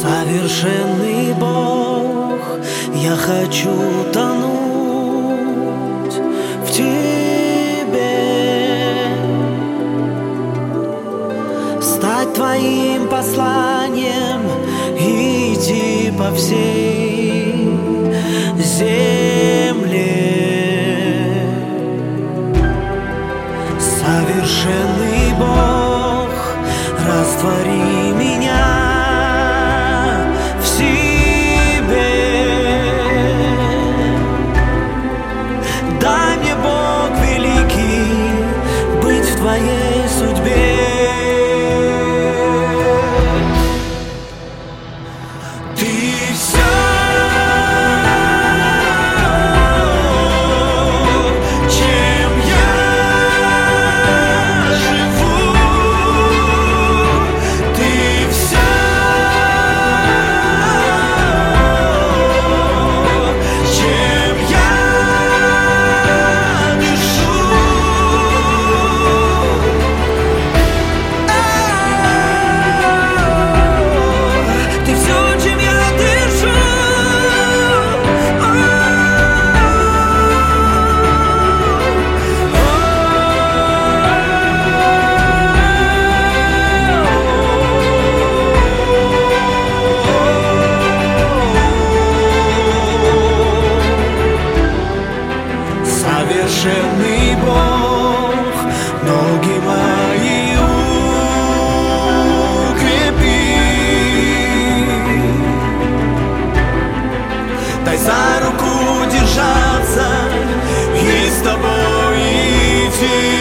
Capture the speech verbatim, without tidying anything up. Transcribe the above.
Совершенный Бог, я хочу тонуть в Тебе, стать Твоим посланием и идти по всей земле. Совершенный Бог, раствори меня в себе. Дай мне, Бог великий, быть в Твоей судьбе. Ты все, чем я живу. Ты все, чем я дышу. Ты все, чем я дышу. Совершенный Бог, ноги мои укрепи. Дай за руку держаться и с Тобой идти.